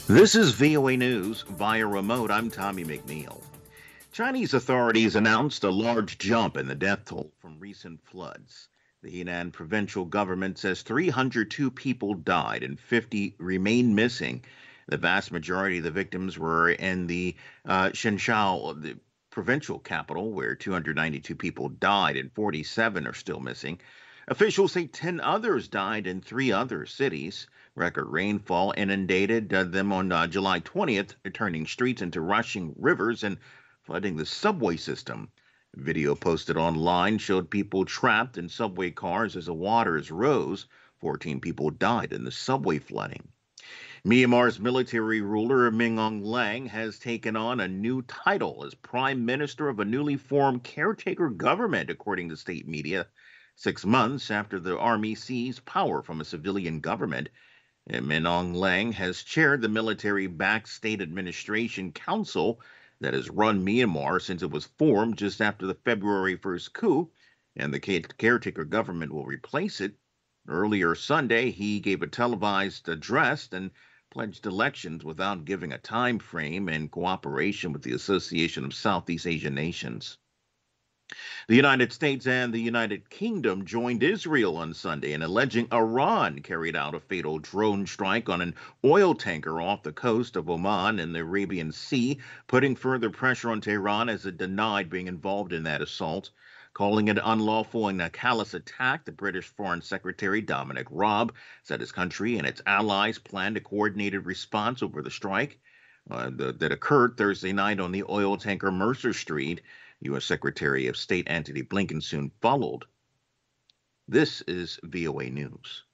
This is VOA News via remote. I'm Tommy McNeil. Chinese authorities announced a large jump in the death toll from recent floods. The Henan provincial government says 302 people died and 50 remain missing. The vast majority of the victims were in the Shenzhou, the provincial capital, where 292 people died and 47 are still missing. Officials say 10 others died in three other cities. Record rainfall inundated them on July 20th, turning streets into rushing rivers and flooding the subway system. Video posted online showed people trapped in subway cars as the waters rose. 14 people died in the subway flooding. Myanmar's military ruler Min Aung Hlaing has taken on a new title as prime minister of a newly formed caretaker government, according to state media, 6 months after the army seized power from a civilian government. Min Aung Hlaing has chaired the military-backed State Administration Council that has run Myanmar since it was formed just after the February 1st coup, and the caretaker government will replace it. Earlier Sunday, he gave a televised address and pledged elections without giving a time frame in cooperation with the Association of Southeast Asian Nations. The United States and the United Kingdom joined Israel on Sunday in alleging Iran carried out a fatal drone strike on an oil tanker off the coast of Oman in the Arabian Sea, putting further pressure on Tehran as it denied being involved in that assault. Calling it unlawful and a callous attack, the British Foreign Secretary Dominic Raab said his country and its allies planned a coordinated response over the strike that occurred Thursday night on the oil tanker Mercer Street. U.S. Secretary of State Antony Blinken soon followed. This is VOA News.